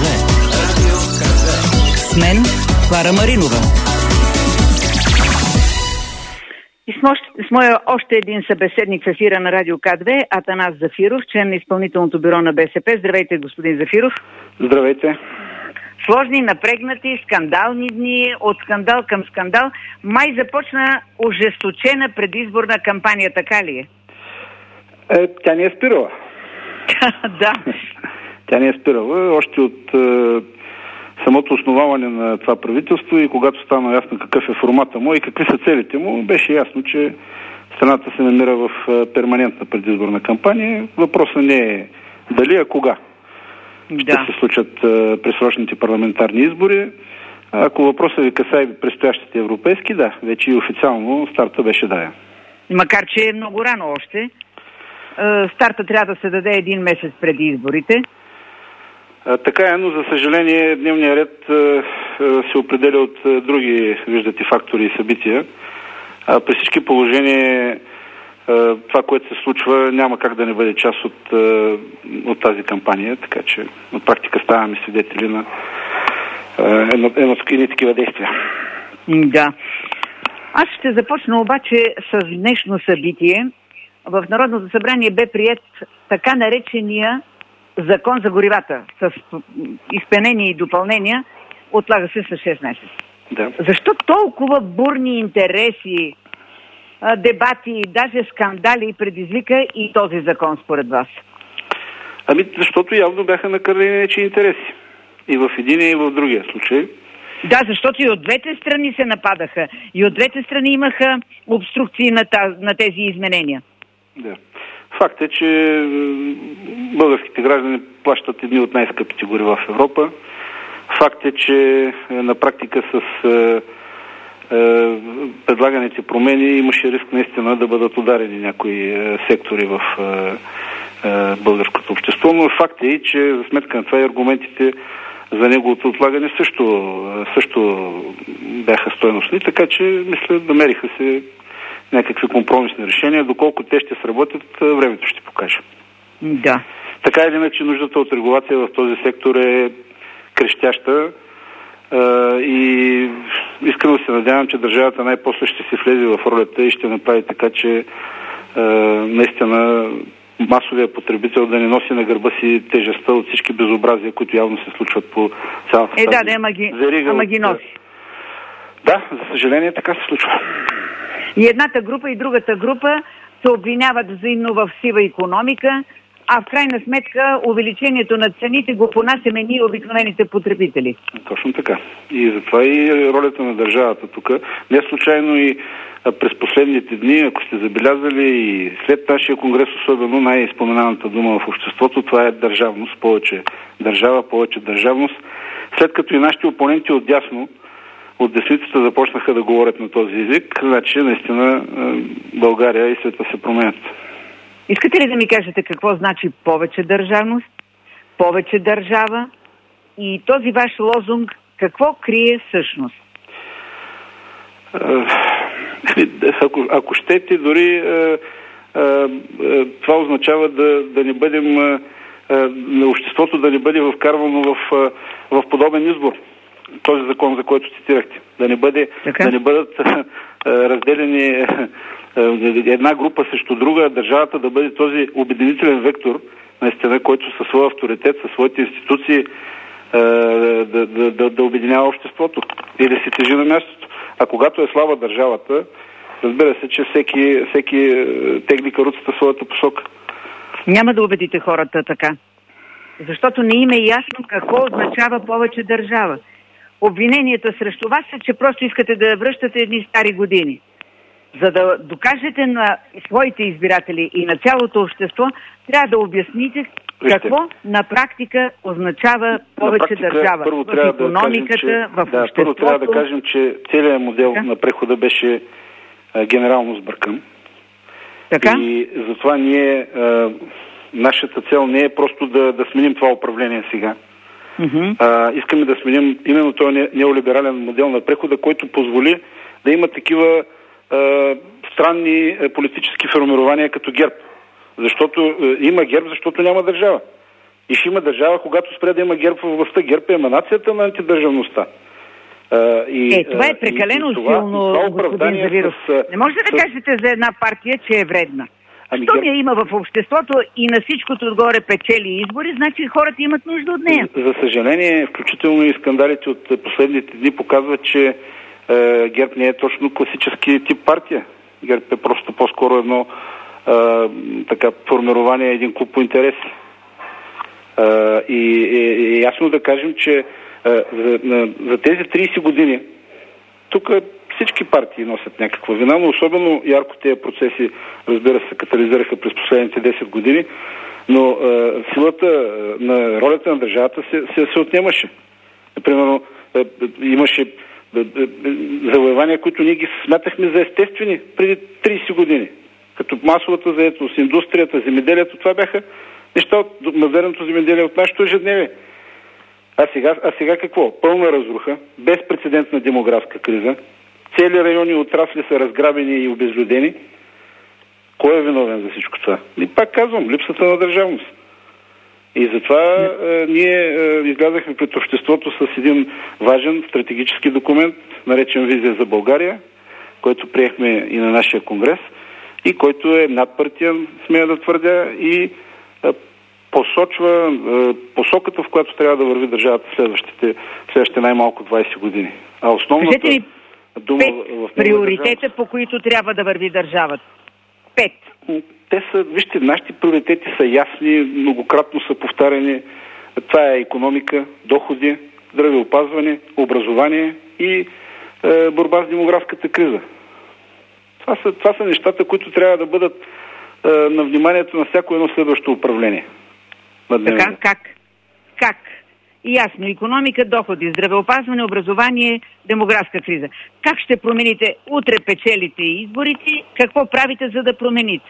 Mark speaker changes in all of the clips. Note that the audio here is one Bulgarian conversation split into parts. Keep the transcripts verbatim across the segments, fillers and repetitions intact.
Speaker 1: две. С мен Клара Маринова.
Speaker 2: И с, мощ, с моя още един събеседник в ефира на Радио К две, Атанас Зафиров, член на изпълнителното бюро на БСП. Здравейте, господин Зафиров.
Speaker 3: Здравейте.
Speaker 2: Сложни, напрегнати, скандални дни, от скандал към скандал. Май започна ожесточена предизборна кампания, така ли е?
Speaker 3: Е, тя не е спирала.
Speaker 2: Да.
Speaker 3: Тя не е спирала. Още от е, самото основаване на това правителство и когато стана ясно какъв е формата му и какви са целите му, беше ясно, че страната се намира в е, перманентна предизборна кампания. Въпросът не е дали, а кога ще
Speaker 2: Да.
Speaker 3: се случат е, пресрочните парламентарни избори. Ако въпросът ви касае предстоящите европейски, да, вече и официално старта беше даден.
Speaker 2: Макар че е много рано още. Е, старта трябва да се даде един месец преди изборите.
Speaker 3: А, така е, но за съжаление дневният ред а, а, се определя от а, други, виждате, фактори и събития. А, при всички положения а, това, което се случва, няма как да не бъде част от, а, от тази кампания, така че на практика ставаме свидетели на а, едно, едно, едни такива действия.
Speaker 2: Да. Аз ще започна обаче с днешно събитие. В Народното събрание бе приет така наречения Закон за горивата с изменения и допълнения, отлага се с шест месеца.
Speaker 3: Да.
Speaker 2: Защо толкова бурни интереси, дебати, даже скандали предизвика и този закон според вас?
Speaker 3: Ами, защото явно бяха накърнени нечии интереси. И в единия, и в другия случай.
Speaker 2: Да, защото и от двете страни се нападаха. И от двете страни имаха обструкции на, таз, на тези изменения.
Speaker 3: Да. Факт е, че българските граждани плащат едни от най-скъпите горива в Европа. Факт е, че на практика с е, е, предлаганите промени имаше риск наистина да бъдат ударени някои е, сектори в е, е, българското общество, но факт е и, че за сметка на това и аргументите за неговото отлагане също, също бяха стойностни, така че мисля, намериха се някакви компромисни решения. Доколко те ще сработят, времето ще покаже.
Speaker 2: Да.
Speaker 3: Така или иначе, нуждата от регулация в този сектор е крещяща и искрено се надявам, че държавата най-после ще се влезе в ролята и ще направи така, че наистина масовия потребител да не носи на гърба си тежестта от всички безобразия, които явно се случват по цялата
Speaker 2: Е,
Speaker 3: тази
Speaker 2: да, да, ама ги,
Speaker 3: верига
Speaker 2: ама
Speaker 3: от...
Speaker 2: ги носи.
Speaker 3: Да, за съжаление така се случва.
Speaker 2: И едната група и другата група се обвиняват взаимно в сива икономика, а в крайна сметка увеличението на цените го понасяме ние, обикновените потребители.
Speaker 3: Точно така. И затова и ролята на държавата тук. Не случайно и през последните дни, ако сте забелязали, и след нашия конгрес, особено най-споменаната дума в обществото, това е държавност, повече държава, повече държавност. След като и нашите опоненти отдясно, от десницата започнаха да говорят на този език, значи наистина България и света се променят.
Speaker 2: Искате ли да ми кажете какво значи повече държавност, повече държава и този ваш лозунг какво крие всъщност?
Speaker 3: Ако, ако щете, дори а, а, това означава да, да не бъдем а, на обществото да не бъде вкарвано в, в подобен избор. Този закон, за който цитирахте. Да не, бъде, да не бъдат а, разделени а, една група срещу друга, държавата да бъде този обединителен вектор, наистина, който със своя авторитет, със своите институции а, да, да, да, да обединява обществото и да си тежи на мястото. А когато е слаба държавата, разбира се, че всеки, всеки тегли каруцата в своята посока.
Speaker 2: Няма да убедите хората така. Защото не им е ясно какво означава повече държава. Обвиненията срещу вас са, че просто искате да връщате едни стари години. За да докажете на своите избиратели и на цялото общество, трябва да обясните какво на практика означава повече
Speaker 3: практика,
Speaker 2: държава.
Speaker 3: Първо
Speaker 2: в икономиката,
Speaker 3: да кажем,
Speaker 2: в
Speaker 3: да,
Speaker 2: обществото.
Speaker 3: Първо трябва да кажем, че целият модел така? на прехода беше а, генерално сбъркан.
Speaker 2: Така?
Speaker 3: И затова ние, а, нашата цел не е просто да, да сменим това управление сега. Uh-huh. А, искаме да сменим именно този неолиберален модел на прехода, който позволи да има такива а, странни а, политически формирования като ГЕРБ. Защото а, има ГЕРБ, защото няма държава. И ще има държава, когато спре да има ГЕРБ в властта. ГЕРБ е еманацията на антидържавността.
Speaker 2: Uh, и, е, това е прекалено и, това, силно, това господин Завиров. С, не може да с... кажете за една партия, че е вредна. Ами, Щом я има в обществото и на всичкото отгоре печели избори, значи хората имат нужда от нея.
Speaker 3: За, за съжаление, включително и скандалите от последните дни показват, че е, ГЕРБ не е точно класически тип партия. ГЕРБ е просто по-скоро едно е, така формирование, един клуб по интереси. Е, и е, е ясно да кажем, че За, на, за тези трийсет години тук всички партии носят някаква вина, но особено ярко тези процеси, разбира се, катализираха през последните десет години, но е, силата на ролята на държавата се, се, се отнемаше. Примерно е, имаше е, е, завоевания, които ние ги смятахме за естествени преди трийсет години. Като масовата заетост, индустрията, земеделието, това бяха неща от модерното земеделие, от нашето ежедневие. А сега, а сега какво? Пълна разруха, безпрецедентна демографска криза, цели райони и отрасли са разграбени и обезлюдени. Кой е виновен за всичко това? И пак казвам, липсата на държавност. И затова е, ние е, излязахме пред обществото с един важен стратегически документ, наречен Визия за България, който приехме и на нашия конгрес и който е надпартиен, смея да твърдя, и е, посочва е, посоката, в която трябва да върви държавата следващите, следващите най-малко двайсет години. А основната
Speaker 2: Кажете ми
Speaker 3: дума
Speaker 2: пет
Speaker 3: в
Speaker 2: приоритета,
Speaker 3: държавност...
Speaker 2: по които трябва да върви държавата. Пет.
Speaker 3: Те са, вижте, нашите приоритети са ясни, многократно са повтаряни. Това е икономика, доходи, здравеопазване, образование и е, борба с демографската криза. Това са, това са нещата, които трябва да бъдат е, на вниманието на всяко едно следващо управление.
Speaker 2: Така, как? Как? Ясно. Икономика, доходи, здравеопазване, образование, демографска криза. Как ще промените? Утре печелите изборите. Какво правите, за да промените?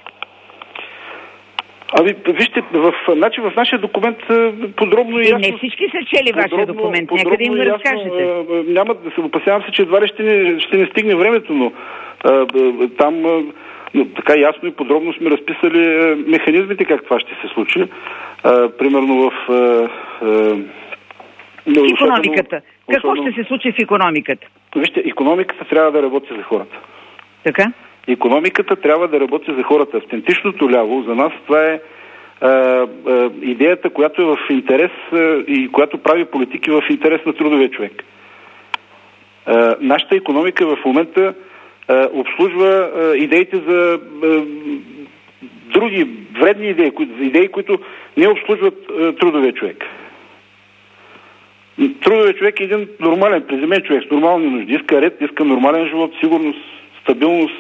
Speaker 3: Ами, вижте, в, значи, в нашия документ подробно и ясно...
Speaker 2: Не всички са чели вашия документ. Нека да им
Speaker 3: ясно,
Speaker 2: разкажете.
Speaker 3: Няма да се опасявам се, че едва ли ще не, ще не стигне времето, но а, там но, така ясно и подробно сме разписали а, механизмите как това ще се случи. А, примерно в... А, а,
Speaker 2: в икономиката. Какво особено... ще се случи в икономиката?
Speaker 3: Вижте, икономиката трябва да работи за хората.
Speaker 2: Така?
Speaker 3: Икономиката трябва да работи за хората. Автентичното ляво за нас това е а, а, идеята, която е в интерес а, и която прави политики в интерес на трудовия човек. А, нашата икономика в момента а, обслужва а, идеите за а, други вредни идеи, идеи, които не обслужват а, трудовия човек. Трудовия човек е един нормален, приземен човек с нормални нужди. Иска ред, иска нормален живот, сигурност, стабилност.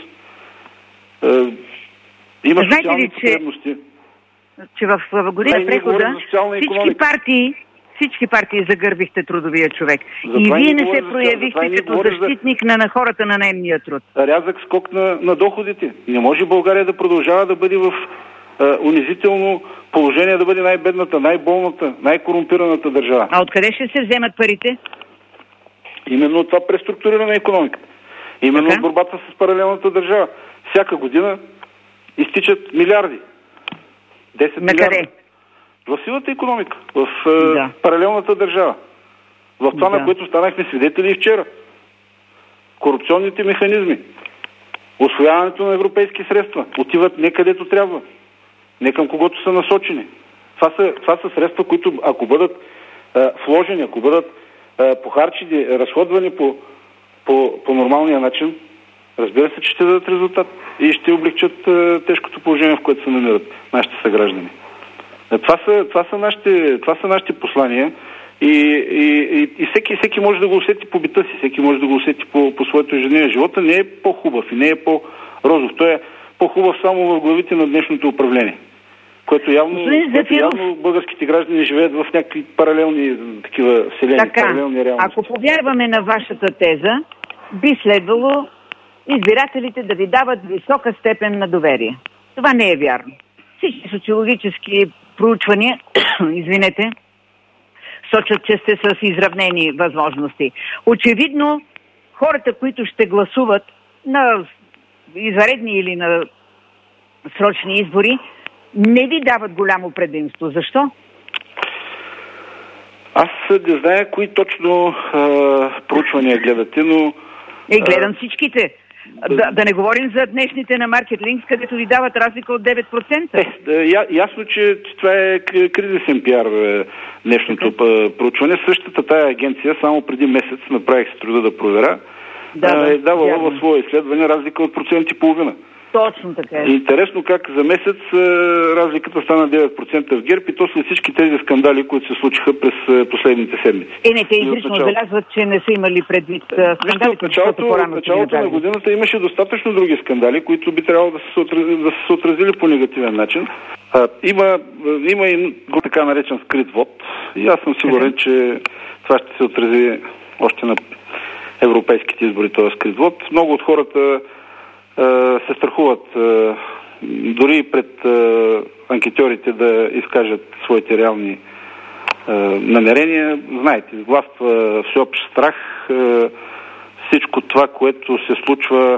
Speaker 3: Има социални потребности.
Speaker 2: Че в, в година прехода всички партии, всички партии загърбихте трудовия човек. За и вие не се проявихте като защитник за... на, на хората на наемния труд.
Speaker 3: Рязък скок на, на доходите. Не може България да продължава да бъде в а, унизително положение, да бъде най-бедната, най-болната, най-корумпираната държава.
Speaker 2: А откъде ще се вземат парите?
Speaker 3: Именно това преструктуриране на икономиката. Именно така? Борбата с паралелната държава. Всяка година изтичат милиарди. десет милиарда. В силата икономика. В да. е, паралелната държава. В това, да. на което станахме свидетели и вчера. Корупционните механизми. Усвояването на европейски средства. Отиват не където трябва. Не към когото са насочени. Това са, това са средства, които ако бъдат е, вложени, ако бъдат е, похарчени, разходвани по, по, по нормалния начин, разбира се, че ще дадат резултат и ще облегчат е, тежкото положение, в което се намират нашите съграждани. Е, това, са, това, са нашите, това са нашите послания и, и, и, и всеки, всеки може да го усети по бита си, всеки може да го усети по, по своето ежедневие. Живота не е по-хубав и не е по-розов. Той е по-хубав само в главите на днешното управление, което явно, което явно българските граждани живеят в някакви паралелни такива вселени, така, паралелни реалности.
Speaker 2: Ако повярваме на вашата теза, би следвало избирателите да ви дават висока степен на доверие. Това не е вярно. Всички социологически проучвания, извинете, сочат, че сте с изравнени възможности. Очевидно, хората, които ще гласуват на извънредни или на срочни избори, не ви дават голямо предимство. Защо?
Speaker 3: Аз не зная кои точно а, проучвания гледате, но...
Speaker 2: Е, гледам всичките. Да, да не говорим за днешните на Market Links, където ви дават разлика от девет процента.
Speaker 3: Е, я, ясно, че това е кризисен пиар днешното okay. проучване. Същата тая агенция само преди месец, направих се труда да проверя, да, е давала в свое изследване разлика от процент и половина.
Speaker 2: Точно така е.
Speaker 3: Интересно как за месец разликата стана девет процента в ГЕРБ и то след всички тези скандали, които се случиха през последните седмици.
Speaker 2: Е, не, те изрично отбелязват, че не са имали предвид скандалите.
Speaker 3: В началото, в началото на годината имаше достатъчно други скандали, които би трябвало да са се, да са се отразили по негативен начин. А, има, има и така наречен скрит вод и аз съм сигурен, okay. че това ще се отрази още на европейските избори, този скрит вод. Много от хората се страхуват дори пред анкетьорите да изкажат своите реални намерения. Знаете, властва всеобщ страх. Всичко това, което се случва,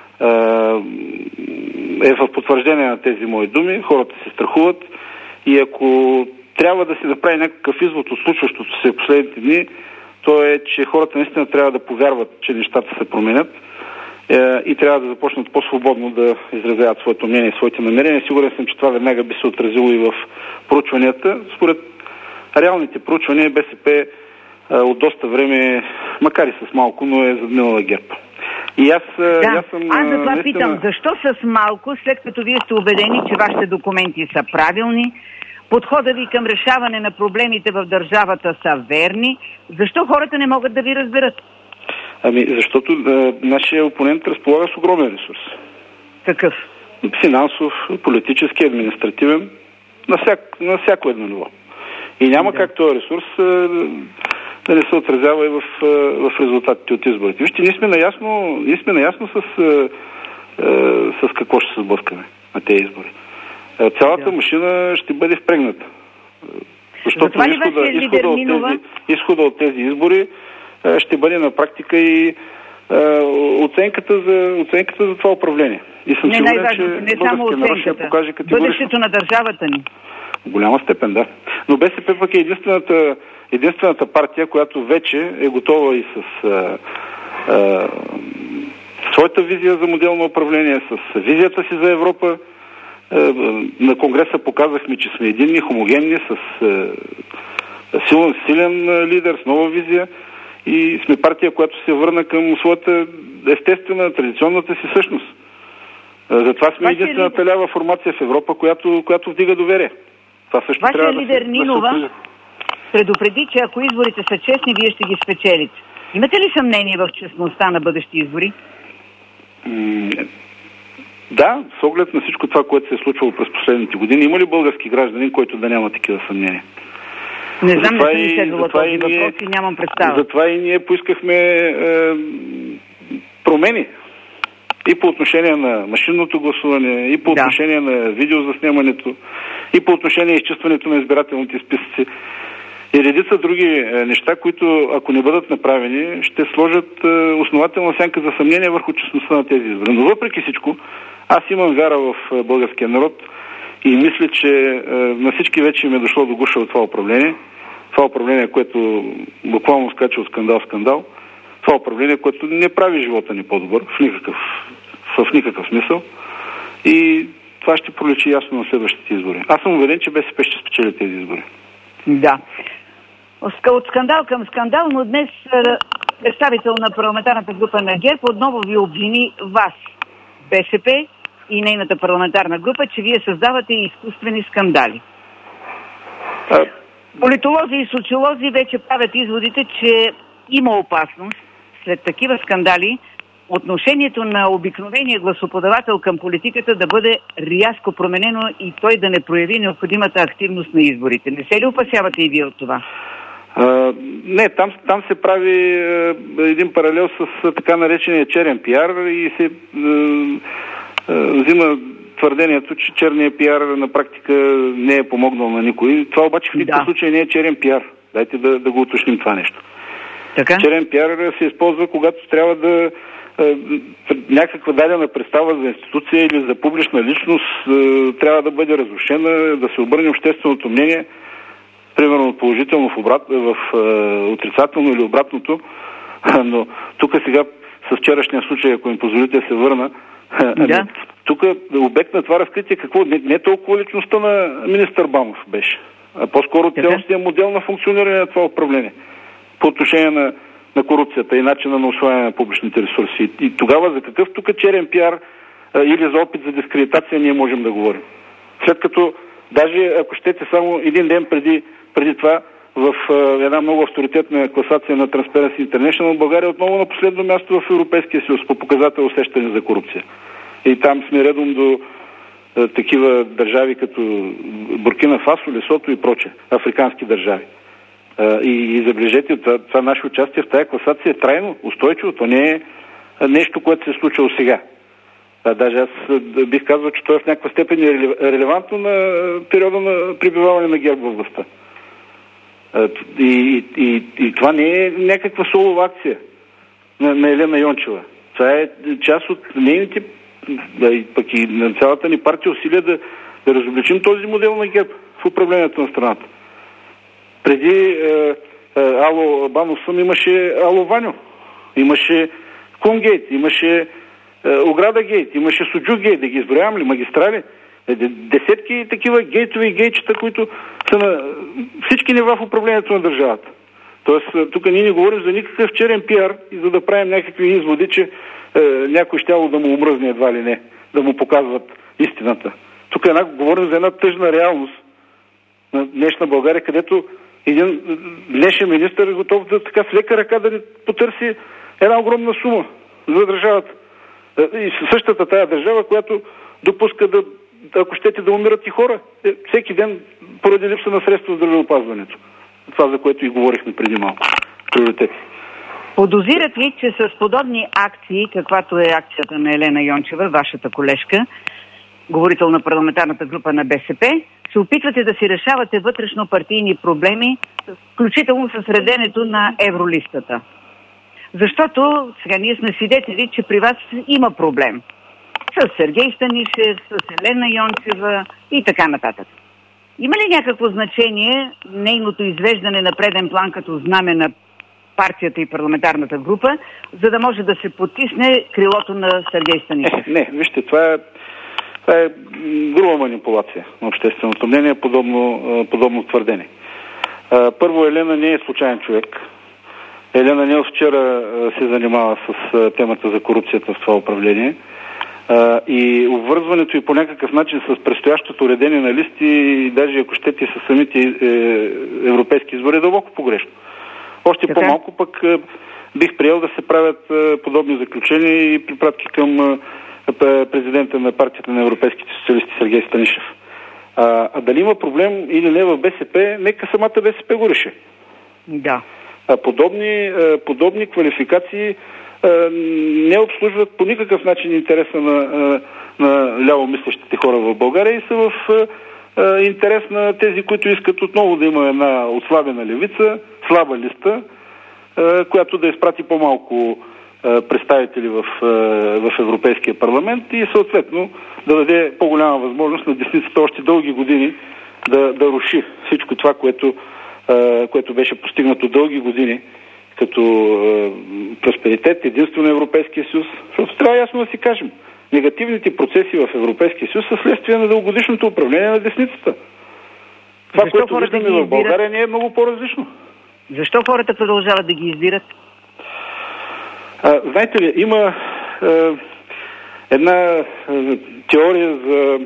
Speaker 3: е в потвърждение на тези мои думи. Хората се страхуват и ако трябва да се направи някакъв извод от случващото се в последните дни, то е, че хората наистина трябва да повярват, че нещата се променят и трябва да започнат по-свободно да изразяват своето мнение и своите намерения. Сигурен съм, че това веднага би се отразило и в проучванията. Според реалните проучвания БСП от доста време, макар и с малко, но е задминала ГЕРБ. И аз,
Speaker 2: да,
Speaker 3: аз съм...
Speaker 2: Аз за това
Speaker 3: наистина...
Speaker 2: питам, защо с малко, след като вие сте убедени, че вашите документи са правилни, подхода ви към решаване на проблемите в държавата са верни, защо хората не могат да ви разберат?
Speaker 3: Ами, защото а, нашия опонент разполага с огромен ресурс.
Speaker 2: Какъв?
Speaker 3: Финансов, политически, административен, на, всяк, на всяко едно ниво. И няма да. как този ресурс а, да не се отразява и в, а, в резултатите от изборите. Вижте, ние сме наясно, ние сме наясно с, а, а, с какво ще се сблъскаме на тези избори. А, цялата да. машина ще бъде впрегната. Защото изхода, изхода, от тези, изхода от тези избори ще бъде на практика и а, оценката, за, оценката за това управление. И съм
Speaker 2: не
Speaker 3: сигурен, че българския народ ще покаже категорично.
Speaker 2: Бъдещето на държавата ни.
Speaker 3: В голяма степен, да. Но БСП пък е единствената, единствената партия, която вече е готова и с а, а, своята визия за модел на управление, с визията си за Европа. А, на Конгреса показахме, че сме единни, хомогенни, с а, силен, силен лидер, с нова визия. И сме партия, която се върна към своята естествена, традиционната си същност. Затова сме единствената лява формация в Европа, която, която вдига доверие. Това също
Speaker 2: Вашия
Speaker 3: трябва
Speaker 2: лидер
Speaker 3: да,
Speaker 2: Нинова
Speaker 3: да се
Speaker 2: предупреди, че ако изборите са честни, вие ще ги спечелите. Имате ли съмнение в честността на бъдещи избори?
Speaker 3: М- да, с оглед на всичко това, което се е случвало през последните години, има ли български гражданин, който да няма такива съмнения?
Speaker 2: Не знам, не съм изследвала този въпрос и нямам представа.
Speaker 3: Затова и ние поискахме е, промени. И по отношение на машинното гласуване, и по да. отношение на видеозаснемането, и по отношение на изчистването на избирателните списъци. И редица други е, неща, които ако не бъдат направени, ще сложат е, основателна сянка за съмнение върху честността на тези избори. Но въпреки всичко, аз имам вяра в е, българския народ и мисля, че е, на всички вече им е дошло до гуша от това управление. Това управление, което буквално скача от скандал в скандал. Това управление, което не прави живота ни по-добър в никакъв, в никакъв смисъл. И това ще проличи ясно на следващите избори. Аз съм уверен, че БСП ще спечели тези избори.
Speaker 2: Да. От скандал към скандал, но днес представител на парламентарната група на ГЕРБ отново ви обвини вас, БСП и нейната парламентарна група, че вие създавате изкуствени скандали. А... Политолози и социолози вече правят изводите, че има опасност след такива скандали отношението на обикновения гласоподавател към политиката да бъде рязко променено и той да не прояви необходимата активност на изборите. Не се ли опасявате и вие от това?
Speaker 3: А, не, там, там се прави а, един паралел с а, така наречения черен пиар и се а, а, взима твърдението, че черният пиар на практика не е помогнал на никой. Това обаче в никакъв да. случай не е черен пиар. Дайте да, да го уточним това нещо.
Speaker 2: Така?
Speaker 3: Черен пиар се използва, когато трябва да е, някаква дадена представа за институция или за публична личност е, трябва да бъде разрушена, да се обърне общественото мнение. примерно положително в, обрат, в е, отрицателно или обратното, но тук сега с вчерашния случай, ако им позволите, се върна.
Speaker 2: Да.
Speaker 3: Тук обект на това разкритие какво? Не, не толкова личността на министър Банов беше, а по-скоро цялостният модел на функциониране на това управление по отношение на, на корупцията и начина на усвояване на публичните ресурси. И, и тогава за какъв тук черен пиар а, или за опит за дискредитация ние можем да говорим? След като даже, ако щете, само един ден преди, преди това в а, една много авторитетна класация на Transparency International, България е отново на последно място в Европейския съюз по показател усещане за корупция. И там сме редом до а, такива държави като Буркина Фасо, Лесото и проче, африкански държави. А, и, и забележете, това, това наше участие в тази класация е трайно, устойчиво. Това не е нещо, което се е случило сега. А, даже аз бих казал, че то е в някаква степен релевантно на периода на пребиваване на ГЕРБ във властта. И, и, и това не е някаква солова акция на, на Елена Йончева. Това е част от нейните, да, и пък и на цялата ни партия усилия да, да разобличим този модел на ГЕРБ в управлението на страната. Преди е, е, Ало Банов съм имаше Ало Ваньо, имаше Кунгейт, имаше е, Ограда гейт, имаше Суджу гейт, да ги изброявам ли, магистрали. Десетки такива гейтове и гейтчета, които са на всички нива в управлението на държавата. Тоест, тук ние не говорим за никакъв черен пиар и за да правим някакви изводи, че е, някой щяло да му омръзне едва ли не, да му показват истината. Тук една, говорим за една тъжна реалност на днешна България, където един днешен министър е готов да така с лека ръка да ни потърси една огромна сума за държавата. И същата тая държава, която допуска да, ако щете, да умират и хора е, всеки ден поради липса на средства за здравеопазването. Това, за което и говорихме преди малко. Приоритети.
Speaker 2: Подозират ли, че с подобни акции, каквато е акцията на Елена Йончева, вашата колежка, говорител на парламентарната група на БСП, се опитвате да си решавате вътрешно партийни проблеми, включително с реденето на евролистата? Защото сега ние сме свидетели, че при вас има проблем. С Сергей Станишев, с Елена Йончева и така нататък. Има ли някакво значение нейното извеждане на преден план като знаме на партията и парламентарната група, за да може да се потисне крилото на Сергей Станишев?
Speaker 3: Не, не вижте, това е, това е груба манипулация на общественото мнение, подобно, подобно твърдение. Първо, Елена не е случайен човек. Елена не от вчера се занимава с темата за корупцията в това управление. Uh, и обвързването и по някакъв начин с предстоящото уредение на листи и даже ако щете с самите е, европейски избори е дълбоко погрешно. Още така? По-малко пък е, бих приел да се правят е, подобни заключения и припратки към е, президента на партията на европейските социалисти Сергей Станишев. А, а дали има проблем или не в БСП, нека самата БСП го реши.
Speaker 2: Да.
Speaker 3: А подобни, е, подобни квалификации не обслужват по никакъв начин интереса на, на лявомислещите хора в България и са в интерес на тези, които искат отново да има една отслабена левица, слаба листа, която да изпрати по-малко представители в, в Европейския парламент и съответно да даде по-голяма възможност на десницата още дълги години да, да руши всичко това, което, което беше постигнато дълги години като е, просперитет, единство на Европейския съюз, защото трябва ясно да си кажем. Негативните процеси в Европейския съюз са следствие на дългогодишното управление на десницата. Това, защо което виждаме в България, не е много по-различно.
Speaker 2: Защо хората продължават да ги избират?
Speaker 3: А, знаете ли, има е, една е, теория за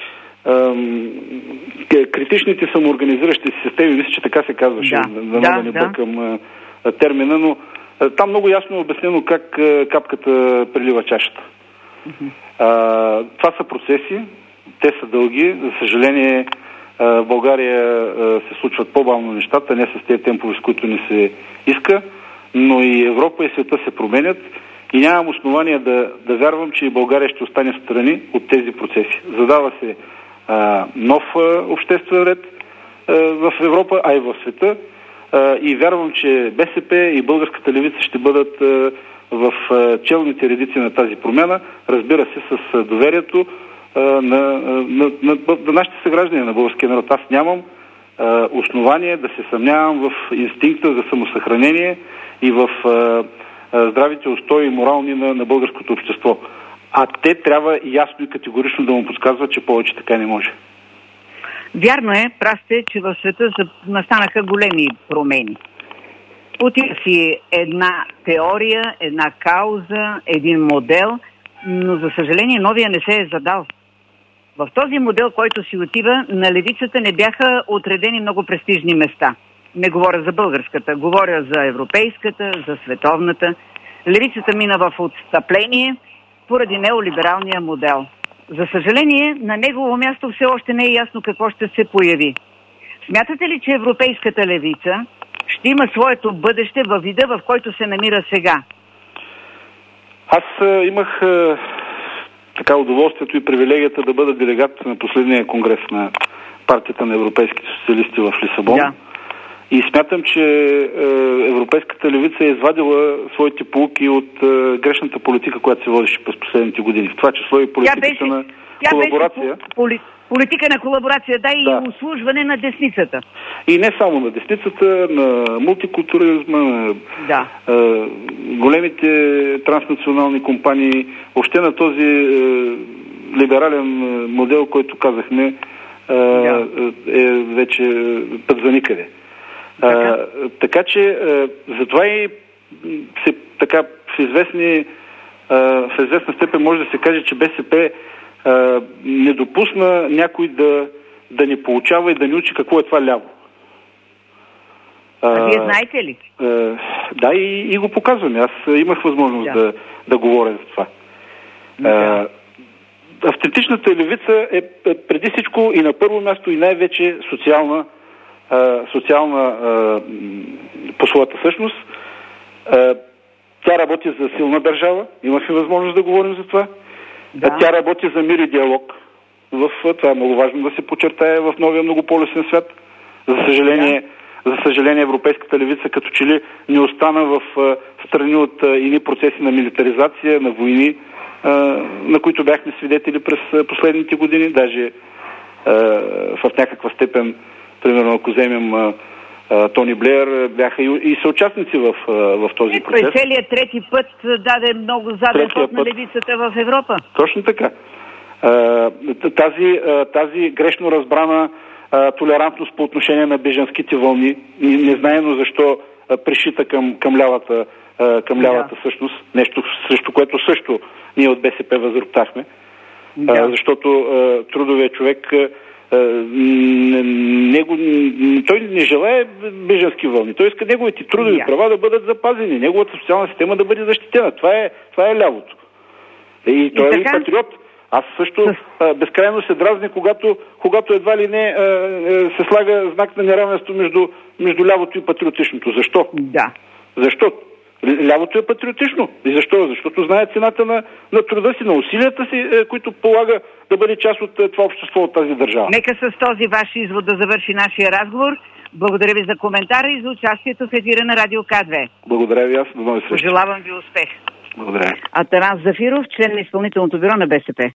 Speaker 3: е, критичните самоорганизиращи системи, мисля, че така се казваше, да, да, да не бъркам е, термина, но там много ясно е обяснено как капката прелива чашата. Mm-hmm. А, това са процеси, те са дълги. За съжаление, в България се случват по-бавно нещата, не с тези темпове, с които ни се иска, но и Европа и света се променят и нямам основания да, да вярвам, че и България ще остане в страни от тези процеси. Задава се а, нов а, обществен ред а, в Европа, а и в света. И вярвам, че БСП и българската левица ще бъдат в челните редици на тази промяна, разбира се, с доверието на, на, на, на нашите съграждани, на българския народ. Аз нямам а, основание да се съмнявам в инстинкта за самосъхранение и в а, а, здравите устои и морални на, на българското общество. А те трябва ясно и категорично да му подсказват, че повече така не може.
Speaker 2: Вярно е, прав сте, че в света настанаха големи промени. Отива си една теория, една кауза, един модел, но за съжаление новия не се е задал. В този модел, който си отива, на левицата не бяха отредени много престижни места. Не говоря за българската, говоря за европейската, за световната. Левицата мина в отстъпление поради неолибералния модел. За съжаление, на негово място все още не е ясно какво ще се появи. Смятате ли, че европейската левица ще има своето бъдеще във вида, в който се намира сега?
Speaker 3: Аз а, имах а, така удоволствието и привилегията да бъда делегат на последния конгрес на партията на европейските социалисти в Лисабон. Да. И смятам, че е, европейската левица е извадила своите поуки от е, грешната политика, която се водеше през последните години. В това число и политиката беше, на колаборация.
Speaker 2: Поли, политика на колаборация, да, и да. Услужване на десницата.
Speaker 3: И не само на десницата, на мултикултурализма, на да. е, големите транснационални компании, въобще на този е, либерален модел, който казахме, е, да. е вече път за никъде. Така, а, така че а, затова и се, така, в, известни, а, в известна степен може да се каже, че БСП а, не допусна някой да, да ни получава и да ни учи какво е това ляво.
Speaker 2: А, а вие знаете ли?
Speaker 3: А, да, и, и го показваме. Аз имах възможност да, да, да говоря за това. Да. А, автентичната левица е преди всичко и на първо място и най-вече социална социална а, по своята същност. А, тя работи за силна държава. Имахме възможност да говорим за това. Да. А, тя работи за мир и диалог. В, това е много важно да се подчертае в новия многополюсен свят. За съжаление, да. за съжаление европейската левица като че ли не остана в а, страни от а, ини процеси на милитаризация, на войни, а, на които бяхме свидетели през а, последните години. Даже а, в някаква степен, примерно, ако вземем а, а, Тони Блеер, бяха и, и съучастници в, а, в този процес.
Speaker 2: Той целият трети път даде много заден ход на левицата в Европа.
Speaker 3: Точно така. А, тази, а, тази грешно разбрана а, толерантност по отношение на бежанските вълни, незнаено защо а, пришита към, към лявата, а, към лявата да. същност, нещо срещу което също ние от БСП възроптахме, да. а, защото а, трудовият човек Него, той не желае бежански вълни. Той иска неговите трудови yeah. права да бъдат запазени, неговата социална система да бъде защитена. Това е, това е лявото. И той и е така... и патриот. Аз също а, безкрайно се дразни, когато, когато едва ли не а, се слага знак на неравенство между, между лявото и патриотичното. Защо?
Speaker 2: Да.
Speaker 3: Защо? Лявото е патриотично. И защо? Защото знае цената на, на труда си, на усилията си, е, които полага да бъде част от е, това общество, от тази държава.
Speaker 2: Нека с този ваш извод да завърши нашия разговор. Благодаря ви за коментара и за участието в ефира на Радио К две.
Speaker 3: Благодаря ви аз. До нови срещи.
Speaker 2: Пожелавам ви успех.
Speaker 3: Благодаря.
Speaker 2: Атанас Зафиров, член на изпълнителното бюро на БСП.